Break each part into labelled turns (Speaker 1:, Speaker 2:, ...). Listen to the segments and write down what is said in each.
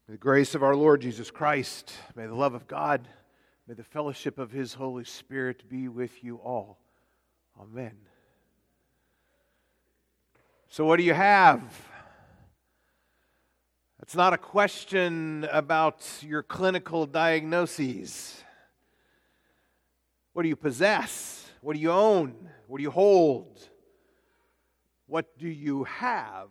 Speaker 1: May the grace of our Lord Jesus Christ, may the love of God, may the fellowship of His Holy Spirit be with you all. Amen. So what do you have? That's not a question about your clinical diagnoses. What do you possess? What do you own? What do you hold? What do you have?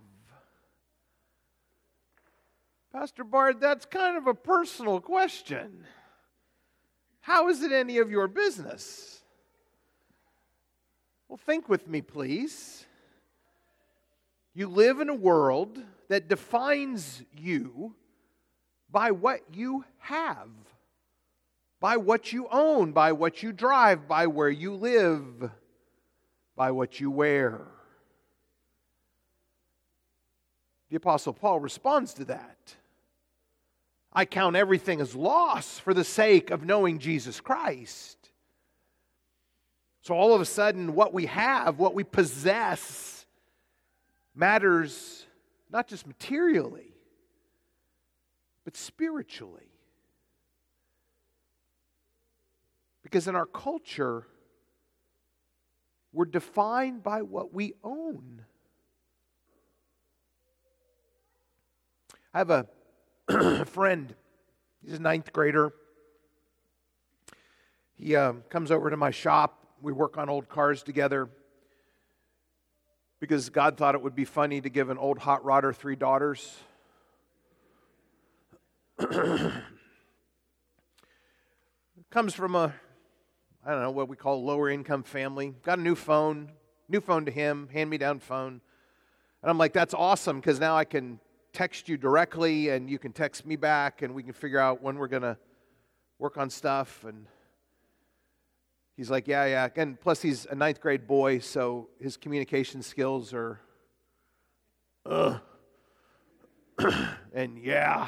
Speaker 1: Pastor Bard, that's kind of a personal question. How is it any of your business? Well, think with me, please. You live in a world that defines you by what you have, by what you own, by what you drive, by where you live, by what you wear. The Apostle Paul responds to that. I count everything as loss for the sake of knowing Jesus Christ. So all of a sudden, what we have, what we possess, matters not just materially, but spiritually. Because in our culture, we're defined by what we own. I have a friend. He's a 9th grader. He comes over to my shop. We work on old cars together because God thought it would be funny to give an old hot rodder 3 daughters. Comes from a, I don't know, what we call a lower income family. Got a new phone to him, hand-me-down phone. And I'm like, that's awesome because now I can text you directly and you can text me back and we can figure out when we're going to work on stuff. And he's like, yeah. And plus he's a 9th grade boy, so his communication skills are, and yeah.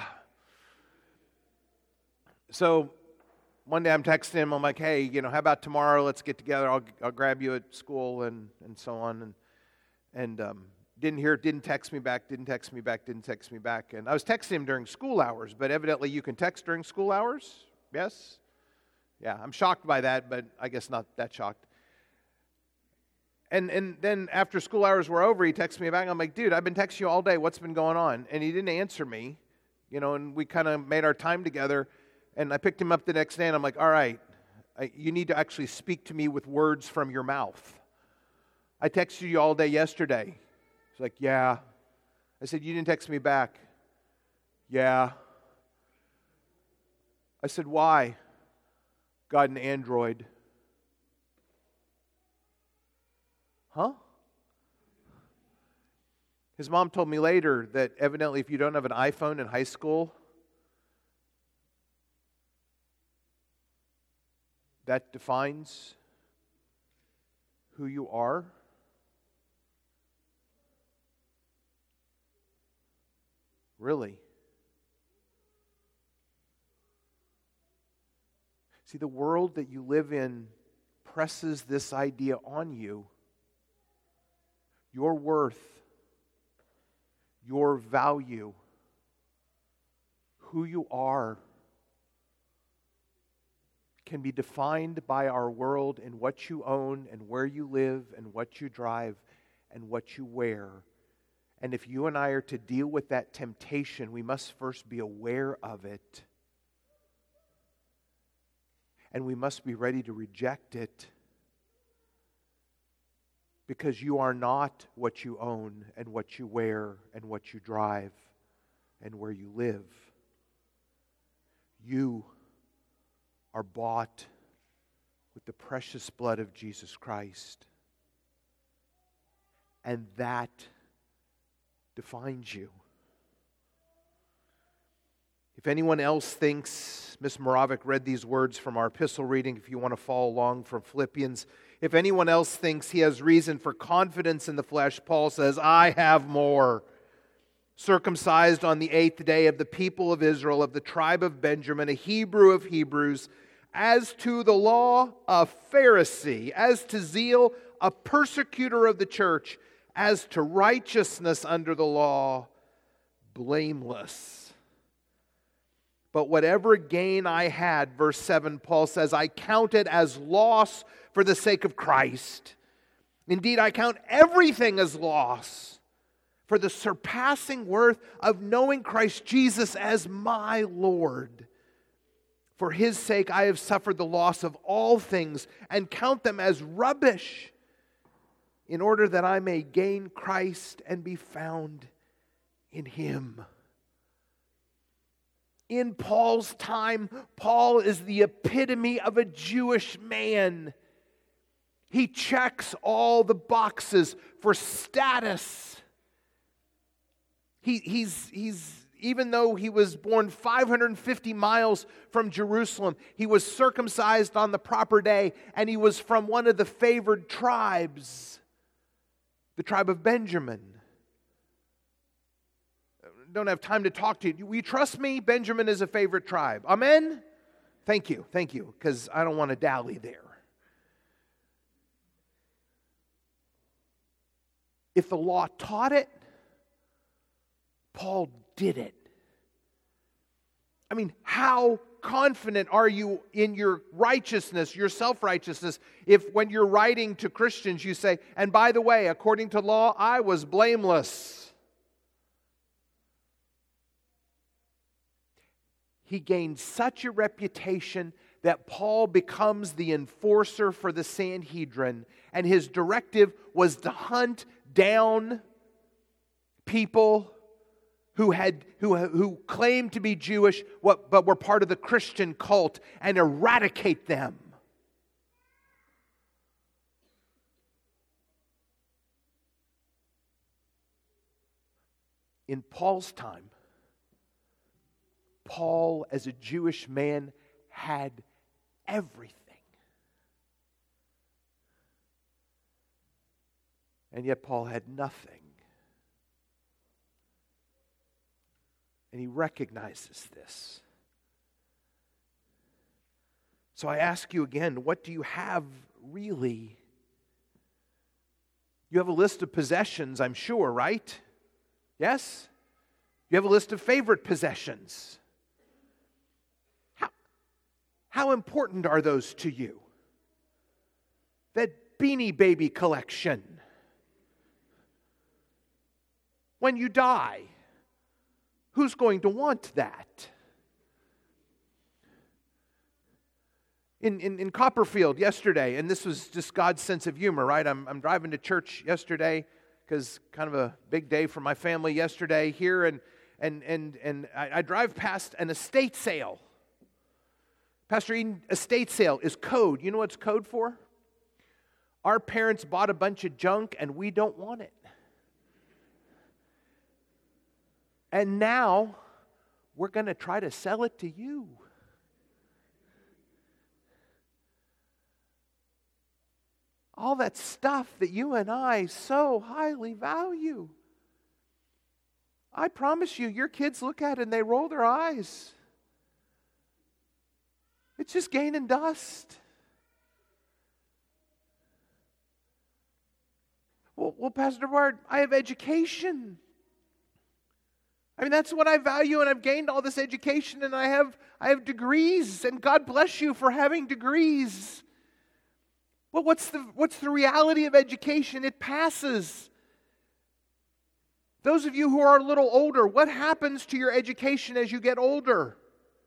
Speaker 1: So one day I'm texting him, I'm like, hey, how about tomorrow? Let's get together. I'll grab you at school and so on. And didn't text me back. And I was texting him during school hours, but evidently you can text during school hours? Yes? Yeah, I'm shocked by that, but I guess not that shocked. And then after school hours were over, he texted me back. I'm like, dude, I've been texting you all day. What's been going on? And he didn't answer me, and we kind of made our time together. And I picked him up the next day, and I'm like, all right, you need to actually speak to me with words from your mouth. I texted you all day yesterday. He's like, yeah. I said, you didn't text me back. Yeah. I said, why? Got an Android. Huh? His mom told me later that evidently if you don't have an iPhone in high school, that defines who you are. Really? See, the world that you live in presses this idea on you. Your worth, your value, who you are, can be defined by our world and what you own and where you live and what you drive and what you wear. And if you and I are to deal with that temptation, we must first be aware of it. And we must be ready to reject it. Because you are not what you own and what you wear and what you drive and where you live. You are bought with the precious blood of Jesus Christ. And that defines you. If anyone else thinks, Miss Moravik read these words from our epistle reading, if you want to follow along from Philippians. If anyone else thinks he has reason for confidence in the flesh, Paul says, I have more. Circumcised on the 8th day of the people of Israel, of the tribe of Benjamin, a Hebrew of Hebrews, as to the law, a Pharisee, as to zeal, a persecutor of the church, as to righteousness under the law, blameless. But whatever gain I had, verse 7, Paul says, I count it as loss for the sake of Christ. Indeed, I count everything as loss for the surpassing worth of knowing Christ Jesus as my Lord. For His sake I have suffered the loss of all things and count them as rubbish, in order that I may gain Christ and be found in Him. In Paul's time, Paul is the epitome of a Jewish man. He checks all the boxes for status. He's even though he was born 550 miles from Jerusalem, he was circumcised on the proper day, and he was from one of the favored tribes, the tribe of Benjamin. Don't have time to talk to you. Will you trust me? Benjamin is a favorite tribe. Amen? Thank you, because I don't want to dally there. If the law taught it, Paul did it. I mean, how confident are you in your righteousness, your self-righteousness, if when you're writing to Christians you say, and by the way, according to law, I was blameless. He gained such a reputation that Paul becomes the enforcer for the Sanhedrin, and his directive was to hunt down people who claimed to be Jewish but were part of the Christian cult, and eradicate them. In Paul's time, Paul, as a Jewish man, had everything. And yet Paul had nothing. And he recognizes this. So I ask you again, what do you have really? You have a list of possessions, I'm sure, right? Yes? You have a list of favorite possessions. How important are those to you? That Beanie Baby collection. When you die, who's going to want that? In Copperfield yesterday, and this was just God's sense of humor, right? I'm driving to church yesterday because kind of a big day for my family yesterday here, and I drive past an estate sale. Pastor Eden, estate sale is code. You know what it's code for? Our parents bought a bunch of junk and we don't want it. And now we're going to try to sell it to you. All that stuff that you and I so highly value. I promise you, your kids look at it and they roll their eyes. It's just gaining dust. Well, Pastor Bart, I have education. I mean, that's what I value, and I've gained all this education, and I have degrees, and God bless you for having degrees. Well, what's the reality of education? It passes. Those of you who are a little older, what happens to your education as you get older?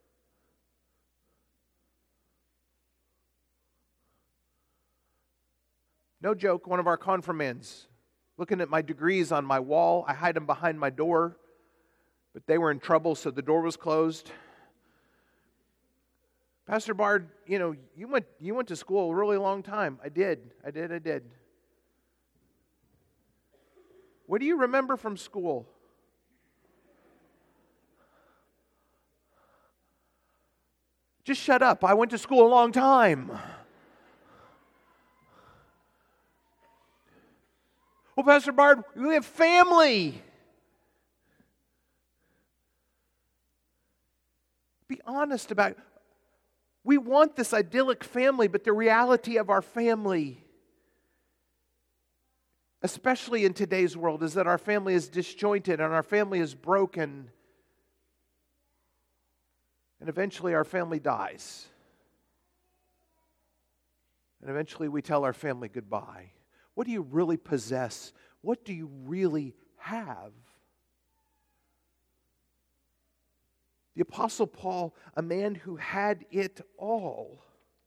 Speaker 1: No joke, one of our confirmands, looking at my degrees on my wall, I hide them behind my door, but they were in trouble, so the door was closed. Pastor Bard, you went to school a really long time. I did. What do you remember from school? Just shut up. I went to school a long time. Well, Pastor Bard, we have family. Be honest about it. We want this idyllic family, but the reality of our family, especially in today's world, is that our family is disjointed and our family is broken. And eventually our family dies. And eventually we tell our family goodbye. What do you really possess? What do you really have? The Apostle Paul, a man who had it all,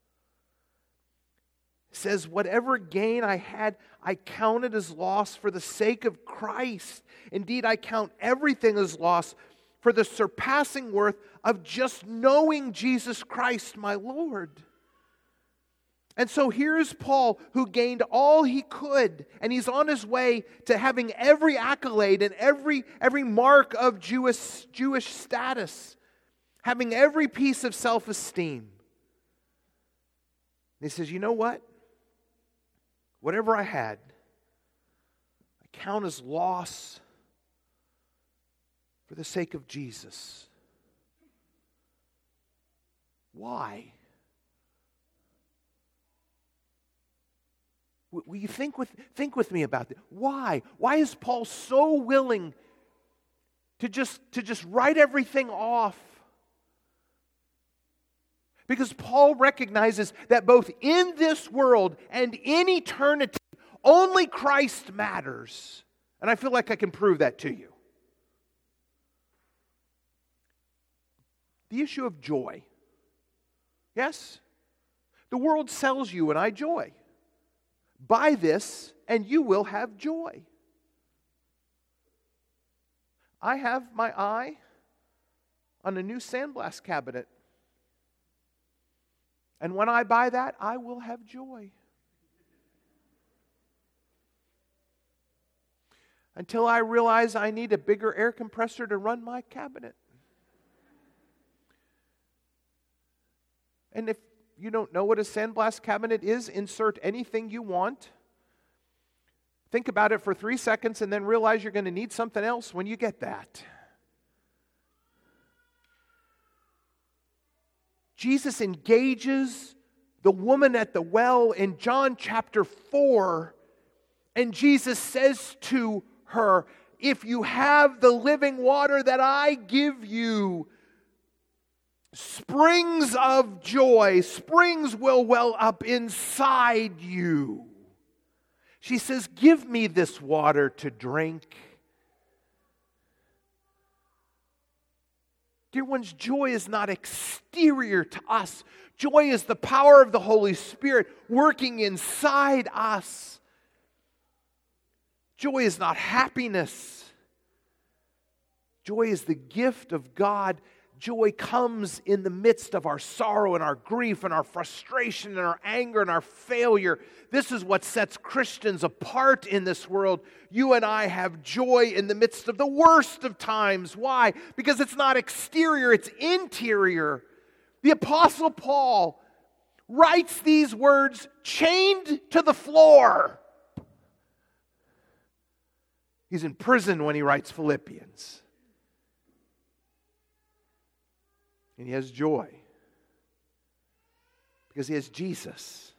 Speaker 1: says, whatever gain I had, I counted as loss for the sake of Christ. Indeed, I count everything as loss for the surpassing worth of just knowing Jesus Christ, my Lord. And so here's Paul, who gained all he could, and he's on his way to having every accolade and every mark of Jewish status, having every piece of self-esteem. And he says, you know what? Whatever I had, I count as loss for the sake of Jesus. Why? Will you think with me about this? Why? Why is Paul so willing to just write everything off? Because Paul recognizes that both in this world and in eternity, only Christ matters. And I feel like I can prove that to you. The issue of joy. Yes? The world sells you and I joy. Buy this and you will have joy. I have my eye on a new sandblast cabinet. And when I buy that, I will have joy. Until I realize I need a bigger air compressor to run my cabinet. And if you don't know what a sandblast cabinet is, insert anything you want. Think about it for 3 seconds and then realize you're going to need something else when you get that. Jesus engages the woman at the well in John chapter 4, and Jesus says to her, if you have the living water that I give you, springs of joy, springs will well up inside you. She says, give me this water to drink. Dear ones, joy is not exterior to us. Joy is the power of the Holy Spirit working inside us. Joy is not happiness. Joy is the gift of God. Joy comes in the midst of our sorrow and our grief and our frustration and our anger and our failure. This is what sets Christians apart in this world. You and I have joy in the midst of the worst of times. Why? Because it's not exterior, it's interior. The Apostle Paul writes these words chained to the floor. He's in prison when he writes Philippians. And he has joy because he has Jesus.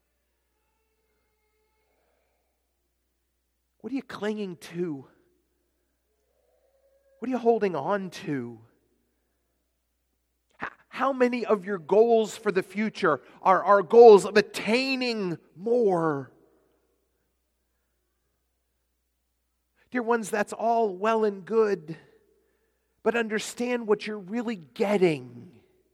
Speaker 1: What are you clinging to? What are you holding on to? How many of your goals for the future are goals of attaining more? Dear ones, that's all well and good. But understand what you're really getting.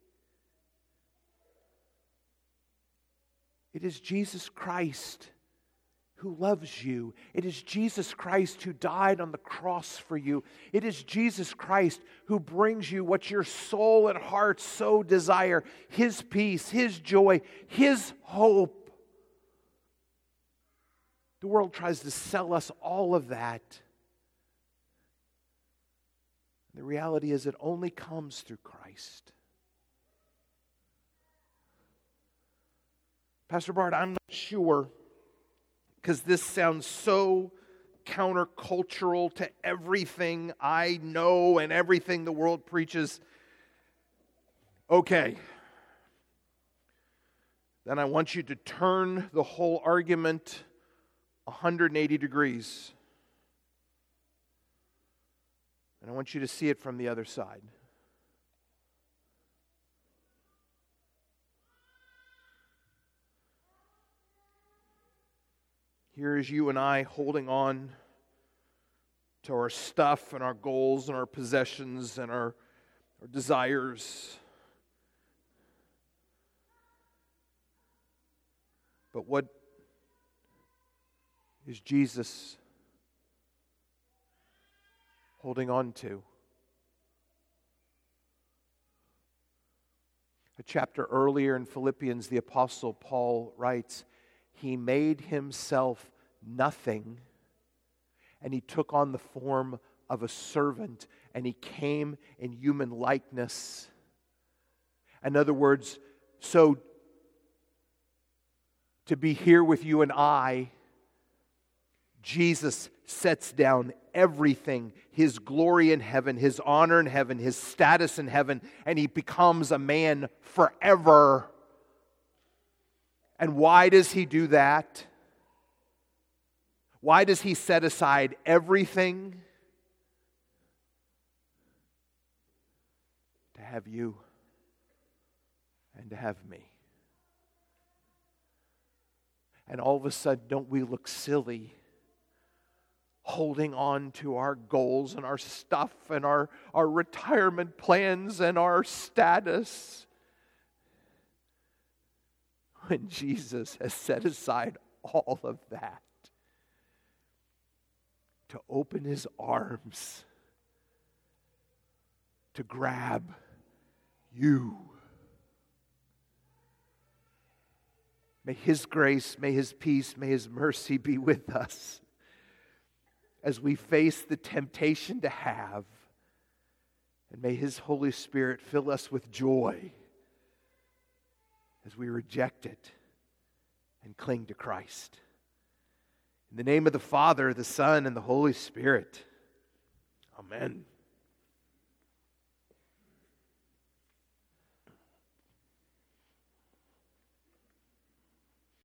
Speaker 1: It is Jesus Christ who loves you. It is Jesus Christ who died on the cross for you. It is Jesus Christ who brings you what your soul and heart so desire. His peace, His joy, His hope. The world tries to sell us all of that. The reality is it only comes through Christ. Pastor Bart, I'm not sure, because this sounds so countercultural to everything I know and everything the world preaches. Okay. Then I want you to turn the whole argument 180 degrees. And I want you to see it from the other side. Here is you and I holding on to our stuff and our goals and our possessions and our desires. But what is Jesus holding on to? A chapter earlier in Philippians, the Apostle Paul writes, He made Himself nothing, and He took on the form of a servant, and He came in human likeness. In other words, so to be here with you and I, Jesus sets down everything, His glory in heaven, His honor in heaven, His status in heaven, and He becomes a man forever. And why does He do that? Why does He set aside everything to have you and to have me? And all of a sudden, don't we look silly holding on to our goals and our stuff and our retirement plans and our status, when Jesus has set aside all of that to open His arms to grab you? May His grace, may His peace, may His mercy be with us as we face the temptation to have. And may His Holy Spirit fill us with joy as we reject it and cling to Christ. In the name of the Father, the Son, and the Holy Spirit. Amen.